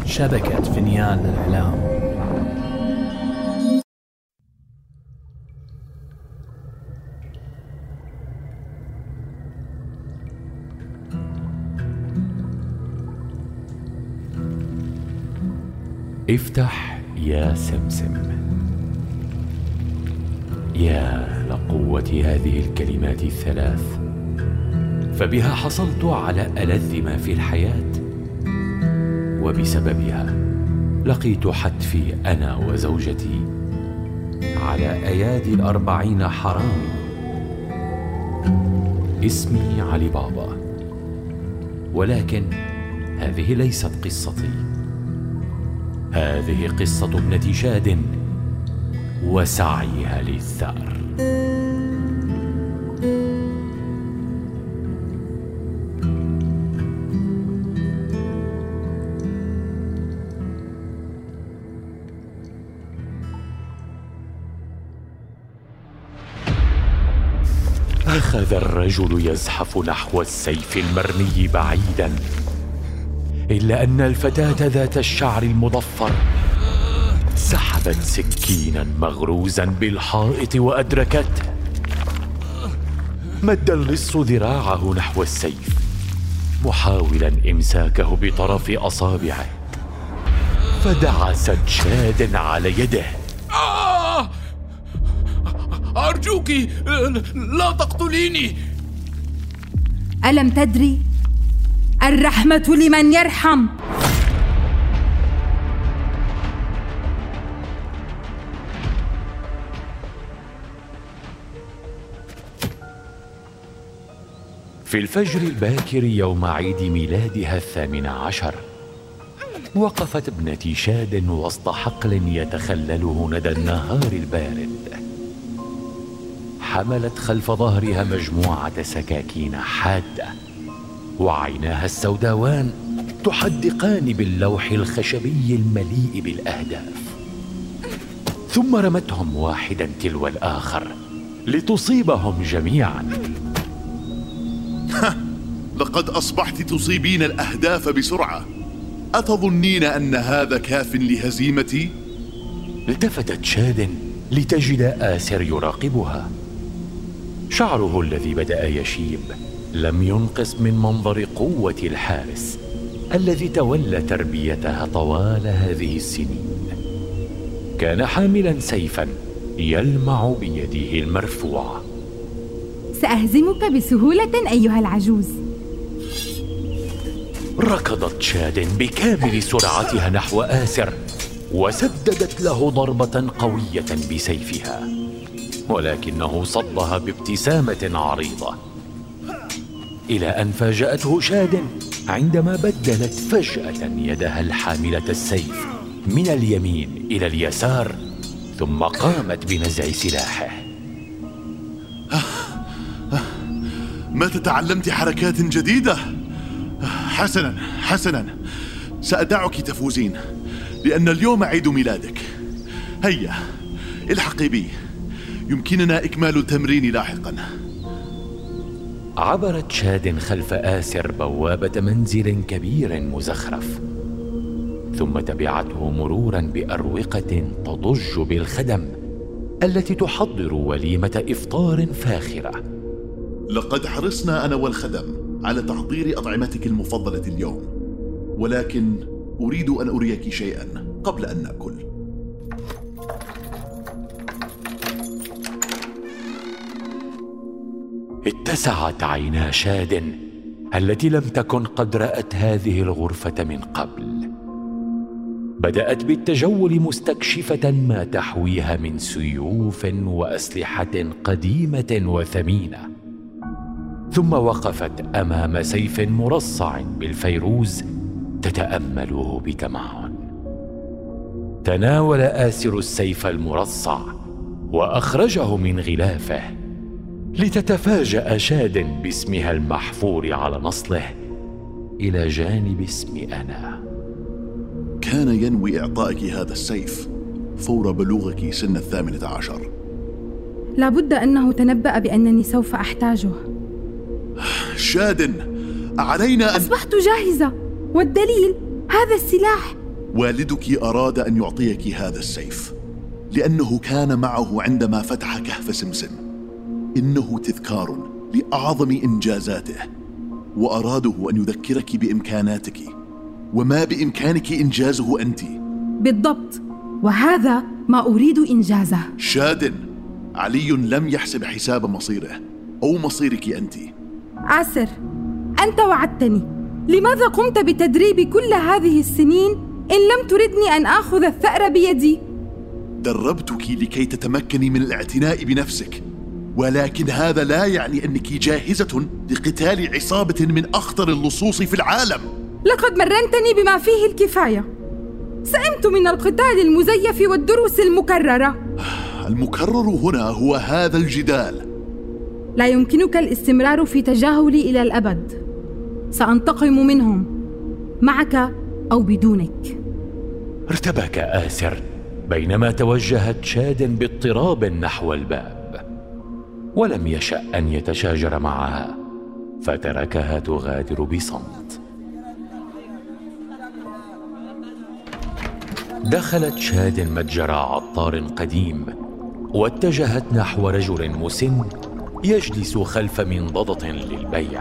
شبكة فنيان الإعلام. افتح يا سمسم. يا لقوة هذه الكلمات الثلاث، فبها حصلت على ألذ ما في الحياة، وبسببها لقيت حتفي أنا وزوجتي على أيادي 40 حرامي. اسمي علي بابا، ولكن هذه ليست قصتي، هذه قصة ابنة شاد وسعيها للثأر. أخذ الرجل يزحف نحو السيف المرمي بعيدا، إلا أن الفتاة ذات الشعر المضفر سحبت سكينا مغروزا بالحائط وأدركته. مد اللص ذراعه نحو السيف محاولا إمساكه بطرف أصابعه، فدعست شاد على يده. أرجوك لا تقتليني. ألم تدري؟ الرحمة لمن يرحم. في الفجر الباكر يوم عيد ميلادها 18، وقفت ابنتي شاد وسط حقل يتخلله ندى النهار البارد. حملت خلف ظهرها مجموعة سكاكين حادة، وعيناها السوداوان تحدقان باللوح الخشبي المليء بالأهداف، ثم رمتهم واحدا تلو الآخر لتصيبهم جميعا. لقد أصبحت تصيبين الأهداف بسرعة، أتظنين أن هذا كاف لهزيمتي؟ التفتت شاد لتجد آسر يراقبها. شعره الذي بدأ يشيب لم ينقص من منظر قوة الحارس الذي تولى تربيتها طوال هذه السنين. كان حاملا سيفا يلمع بيده المرفوعة. سأهزمك بسهولة أيها العجوز. ركضت شاد بكامل سرعتها نحو آسر وسددت له ضربة قوية بسيفها، ولكنه صدها بابتسامة عريضة، إلى أن فاجأته شاد عندما بدلت فجأة يدها الحاملة السيف من اليمين إلى اليسار، ثم قامت بنزع سلاحه. متى تعلمت حركات جديدة؟ حسنا، سأدعك تفوزين، لأن اليوم عيد ميلادك. هيا الحقي بي، يمكننا إكمال التمرين لاحقا. عبرت شاد خلف آسر بوابة منزل كبير مزخرف، ثم تبعته مرورا بأروقة تضج بالخدم التي تحضر وليمة إفطار فاخرة. لقد حرصنا أنا والخدم على تحضير أطعمتك المفضلة اليوم، ولكن أريد أن أريك شيئا قبل أن نأكل. اتسعت عينا شاد التي لم تكن قد رأت هذه الغرفة من قبل. بدأت بالتجول مستكشفة ما تحويها من سيوف وأسلحة قديمة وثمينة، ثم وقفت أمام سيف مرصع بالفيروز تتأمله بتمعن. تناول آسر السيف المرصع وأخرجه من غلافه، لتتفاجأ شاد باسمها المحفور على نصله إلى جانب اسمي أنا. كان ينوي إعطائك هذا السيف فور بلوغك سن 18. لابد أنه تنبأ بأنني سوف أحتاجه. شاد، علينا أن... أصبحت جاهزة، والدليل هذا السلاح. والدك أراد أن يعطيك هذا السيف لأنه كان معه عندما فتح كهف سمسم. إنه تذكار لأعظم إنجازاته، وأراده أن يذكرك بإمكاناتك وما بإمكانك إنجازه أنت. بالضبط، وهذا ما أريد إنجازه. شادن، علي لم يحسب حساب مصيره أو مصيرك أنت. عسر، أنت وعدتني. لماذا قمت بتدريبي كل هذه السنين إن لم تردني أن آخذ الثأر بيدي؟ دربتك لكي تتمكني من الاعتناء بنفسك، ولكن هذا لا يعني أنك جاهزة لقتال عصابة من أخطر اللصوص في العالم. لقد مرنتني بما فيه الكفاية. سئمت من القتال المزيف والدروس المكررة. المكرر هنا هو هذا الجدال. لا يمكنك الاستمرار في تجاهلي إلى الأبد. سأنتقم منهم، معك أو بدونك. ارتبك آسر بينما توجهت شادن باضطراب نحو الباب، ولم يشأ أن يتشاجر معها فتركها تغادر بصمت. دخلت شادن متجر عطار قديم واتجهت نحو رجل مسن يجلس خلف منضدة للبيع.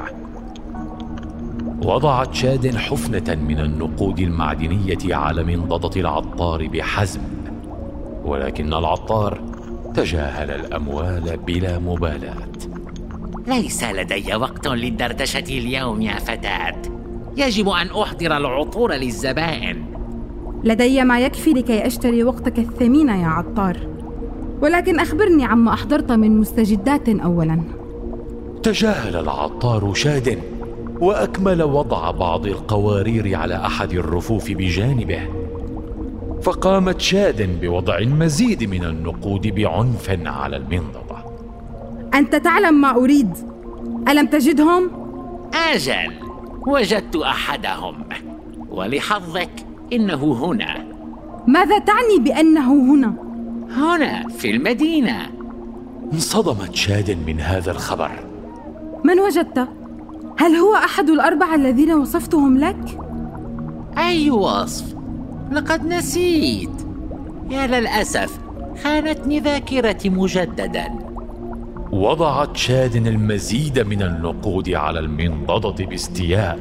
وضعت شادن حفنة من النقود المعدنية على منضدة العطار بحزم، ولكن العطار تجاهل الأموال بلا مبالاة. ليس لدي وقت للدردشة اليوم يا فتاة، يجب أن أحضر العطور للزبائن. لدي ما يكفي لكي أشتري وقتك الثمين يا عطار، ولكن أخبرني عما أحضرت من مستجدات أولاً. تجاهل العطار شادن وأكمل وضع بعض القوارير على أحد الرفوف بجانبه، فقامت شادن بوضع المزيد من النقود بعنف على المنضدة. أنت تعلم ما أريد، ألم تجدهم؟ أجل، وجدت أحدهم، ولحظك إنه هنا. ماذا تعني بأنه هنا؟ هنا في المدينة. انصدمت شادن من هذا الخبر. من وجدت؟ هل هو أحد الأربعة الذين وصفتهم لك؟ أي وصف؟ لقد نسيت. يا للأسف، خانتني ذاكرتي مجددا. وضعت شادن المزيد من النقود على المنضدة باستياء.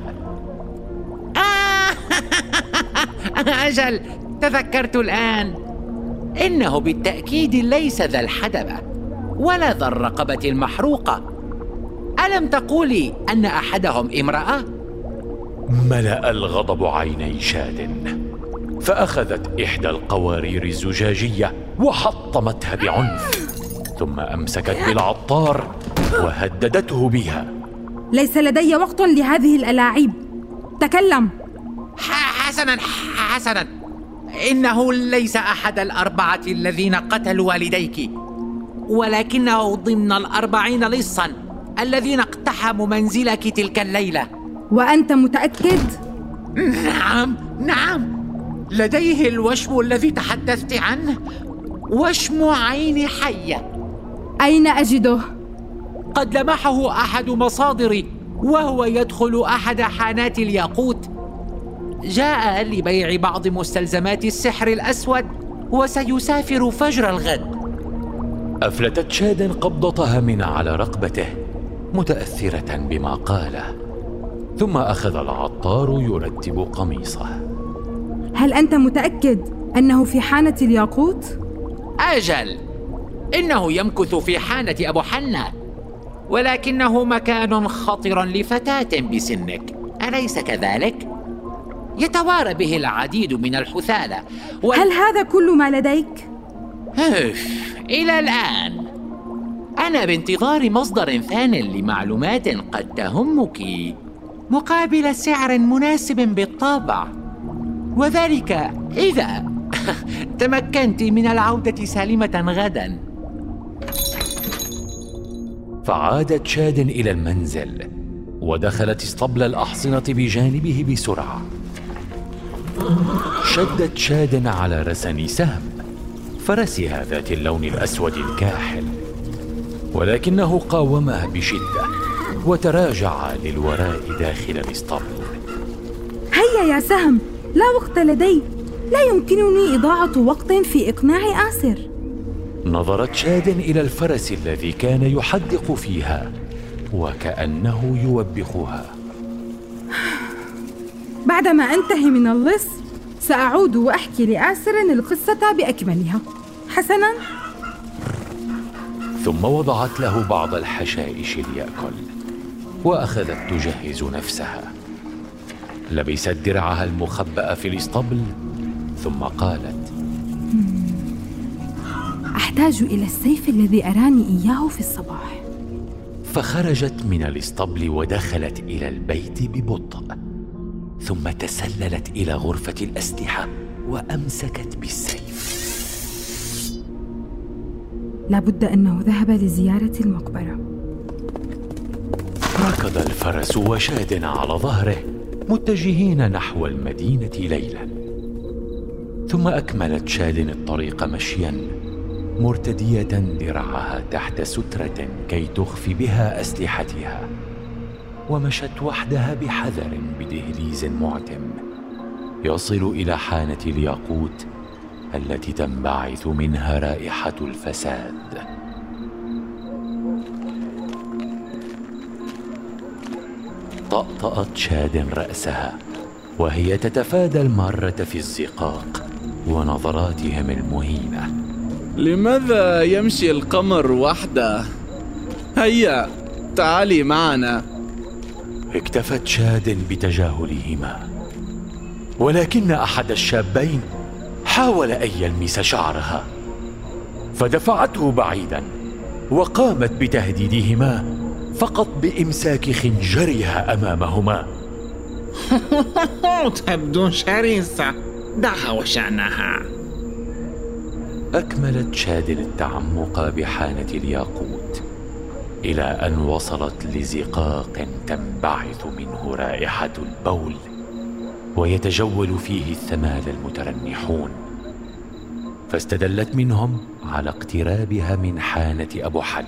أجل، تذكرت الآن. إنه بالتأكيد ليس ذا الحدبة ولا ذا الرقبة المحروقة. ألم تقولي أن أحدهم امرأة؟ ملأ الغضب عيني شادن، فأخذت إحدى القوارير الزجاجية وحطمتها بعنف، ثم أمسكت بالعطار وهددته بها. ليس لدي وقت لهذه الألاعيب، تكلم. حسناً، إنه ليس أحد الأربعة الذين قتلوا والديك، ولكنه ضمن 40 لصاً الذين اقتحموا منزلك تلك الليلة. وأنت متأكد؟ نعم، لديه الوشم الذي تحدثت عنه، وشم عين حية. أين أجده؟ قد لمحه أحد مصادري وهو يدخل أحد حانات الياقوت. جاء لبيع بعض مستلزمات السحر الأسود وسيسافر فجر الغد. أفلتت شادن قبضتها من على رقبته متأثرة بما قاله، ثم أخذ العطار يرتب قميصه. هل أنت متأكد أنه في حانة الياقوت؟ أجل، إنه يمكث في حانة أبو حنة، ولكنه مكان خطر لفتاة بسنك، أليس كذلك؟ يتوارى به العديد من الحثالة هل هذا كل ما لديك؟ إلى الآن أنا بانتظار مصدر ثان لمعلومات قد تهمك مقابل سعر مناسب بالطبع، وذلك إذا تمكنت من العودة سالمة غدا. فعادت شادن إلى المنزل ودخلت اسطبل الأحصنة بجانبه بسرعة. شدت شادن على رسن سهم فرسها ذات اللون الأسود الكاحل، ولكنه قاومها بشدة وتراجع للوراء داخل الاسطبل. هيا يا سهم، لا وقت لدي، لا يمكنني إضاعة وقت في إقناع آسر. نظرت شاد إلى الفرس الذي كان يحدق فيها وكأنه يوبخها. بعدما أنتهي من اللص سأعود وأحكي لآسر القصة بأكملها. حسناً؟ ثم وضعت له بعض الحشائش ليأكل، وأخذت تجهز نفسها. لبست درعها المخبأ في الاسطبل ثم قالت: أحتاج إلى السيف الذي أراني إياه في الصباح. فخرجت من الاسطبل ودخلت إلى البيت ببطء، ثم تسللت إلى غرفة الأسلحة وأمسكت بالسيف. لابد أنه ذهب لزيارة المقبرة. ركض الفرس وشاد على ظهره متجهين نحو المدينة ليلا. ثم أكملت شاد الطريق مشيا مرتدية درعها تحت سترة كي تخفي بها أسلحتها، ومشت وحدها بحذر بدهليز معتم يصل إلى حانة الياقوت التي تنبعث منها رائحة الفساد. طأطأت شاد رأسها وهي تتفادى المارة في الزقاق ونظراتهم المهينة. لماذا يمشي القمر وحده؟ هيا تعالي معنا. اكتفت شاد بتجاهلهما، ولكن أحد الشابين حاول أن يلمس شعرها فدفعته بعيدا، وقامت بتهديدهما فقط بإمساك خنجرها أمامهما. تبدو شرسة، دعها وشأنها. أكملت شاد التعمق بحانة الياقوت إلى أن وصلت لزقاق تنبعث منه رائحة البول ويتجول فيه الثمال المترنحون، فاستدلت منهم على اقترابها من حانة أبو حلة.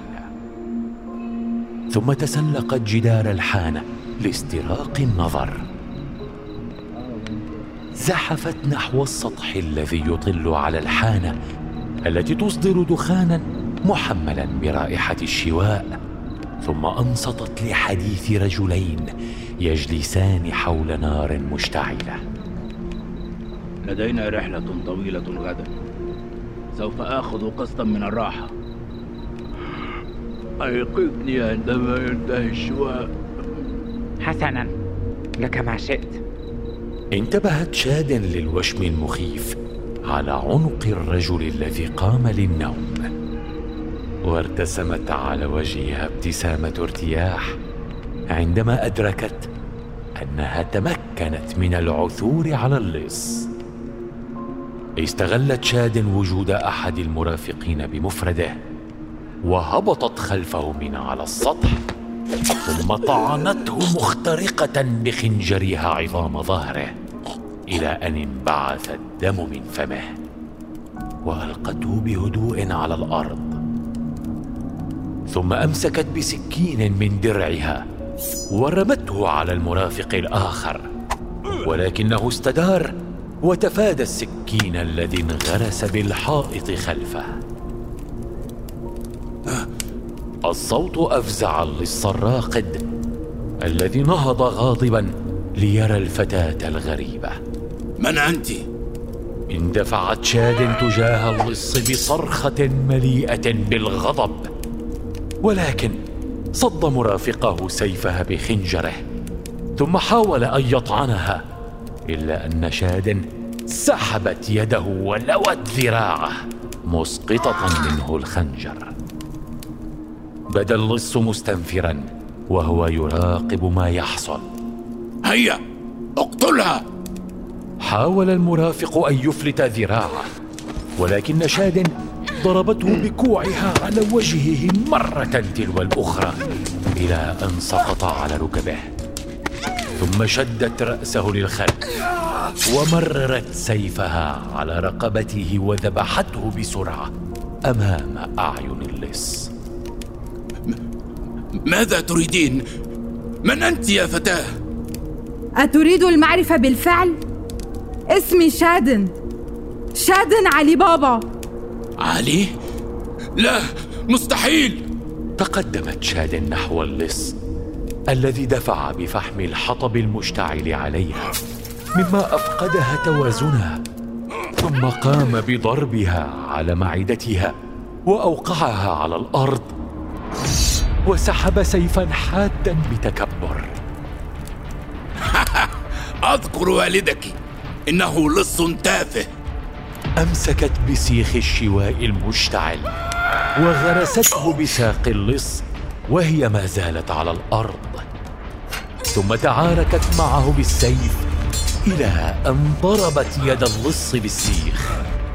ثم تسلقت جدار الحانة لاستراق النظر. زحفت نحو السطح الذي يطل على الحانة التي تصدر دخانا محملا برائحة الشواء، ثم أنصتت لحديث رجلين يجلسان حول نار مشتعلة. لدينا رحلة طويلة غدا، سوف آخذ قسطا من الراحة. أيقظني عندما ينتهي الشواء. حسنا، لك ما شئت. انتبهت شاد للوشم المخيف على عنق الرجل الذي قام للنوم، وارتسمت على وجهها ابتسامة ارتياح عندما أدركت أنها تمكنت من العثور على اللص. استغلت شاد وجود أحد المرافقين بمفرده وهبطت خلفه من على السطح، ثم طعنته مخترقة بخنجرها عظام ظهره إلى أن انبعث الدم من فمه، وألقته بهدوء على الأرض. ثم أمسكت بسكين من درعها ورمته على المرافق الآخر، ولكنه استدار وتفادى السكين الذي انغرس بالحائط خلفه. الصوت أفزع اللص الراقد الذي نهض غاضبا ليرى الفتاة الغريبة. من أنت؟ اندفعت شاد تجاه اللص بصرخة مليئة بالغضب، ولكن صد مرافقه سيفها بخنجره، ثم حاول أن يطعنها، إلا أن شاد سحبت يده ولوت ذراعه مسقطة منه الخنجر. بدا اللص مستنفرا وهو يراقب ما يحصل. هيا اقتلها! حاول المرافق أن يفلت ذراعه، ولكن شاد ضربته بكوعها على وجهه مرة تلو الأخرى إلى أن سقط على ركبه، ثم شدت رأسه للخلف ومررت سيفها على رقبته وذبحته بسرعة أمام أعين اللص. ماذا تريدين؟ من أنت يا فتاة؟ أتريد المعرفة بالفعل؟ اسمي شاد، شاد علي بابا. علي؟ لا، مستحيل. تقدمت شاد نحو اللص الذي دفع بفحم الحطب المشتعل عليها مما أفقدها توازنها، ثم قام بضربها على معدتها وأوقعها على الأرض، وسحب سيفا حادا بتكبر. أذكر والدك، إنه لص تافه. أمسكت بسيخ الشواء المشتعل وغرسته بساق اللص وهي ما زالت على الأرض، ثم تعاركت معه بالسيف إلى أن ضربت يد اللص بالسيخ،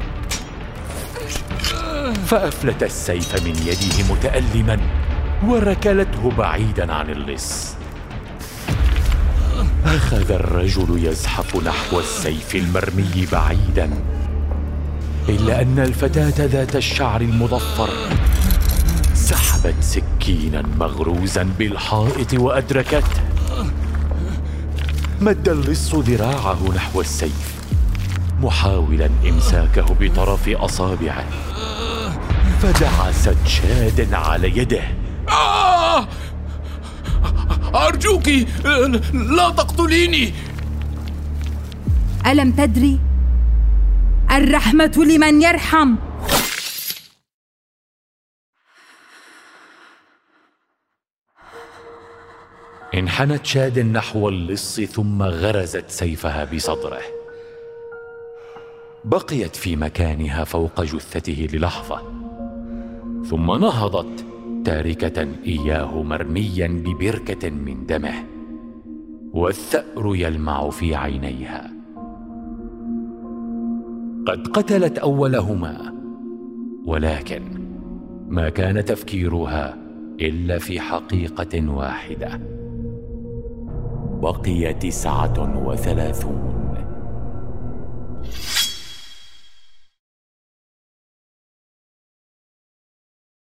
فأفلت السيف من يده متألما وركلته بعيدا عن اللص. أخذ الرجل يزحف نحو السيف المرمي بعيدا، إلا أن الفتاة ذات الشعر المضفر سحبت سكينا مغروزا بالحائط وأدركته. مد اللص ذراعه نحو السيف محاولا إمساكه بطرف أصابعه، فدعست شاد على يده. أرجوك لا تقتليني. ألم تدري؟ الرحمة لمن يرحم. انحنت شاد نحو اللص ثم غرزت سيفها بصدره. بقيت في مكانها فوق جثته للحظة، ثم نهضت تاركة إياه مرميا ببركة من دمه، والثأر يلمع في عينيها. قد قتلت أولهما، ولكن ما كان تفكيرها إلا في حقيقة واحدة: بقي 39.